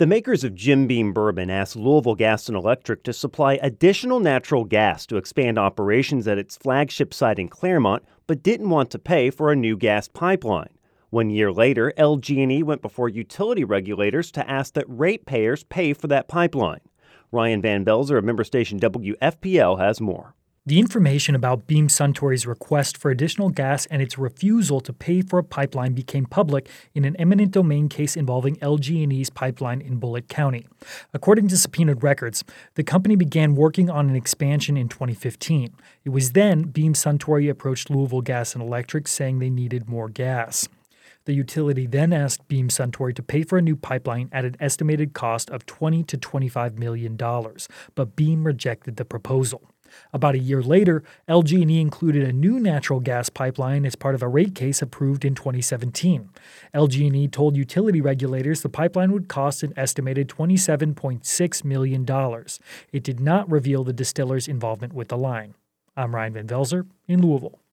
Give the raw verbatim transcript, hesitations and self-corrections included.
The makers of Jim Beam Bourbon asked Louisville Gas and Electric to supply additional natural gas to expand operations at its flagship site in Claremont, but didn't want to pay for a new gas pipeline. One year later, L G and E went before utility regulators to ask that ratepayers pay for that pipeline. Ryan Van Belzer of member station W F P L has more. The information about Beam Suntory's request for additional gas and its refusal to pay for a pipeline became public in an eminent domain case involving L G and E's pipeline in Bullitt County. According to subpoenaed records, the company began working on an expansion in twenty fifteen. It was then Beam Suntory approached Louisville Gas and Electric saying they needed more gas. The utility then asked Beam Suntory to pay for a new pipeline at an estimated cost of twenty to twenty-five million dollars, but Beam rejected the proposal. About a year later, L G and E included a new natural gas pipeline as part of a rate case approved in twenty seventeen. L G and E told utility regulators the pipeline would cost an estimated twenty-seven point six million dollars. It did not reveal the distiller's involvement with the line. I'm Ryan Van Velzer in Louisville.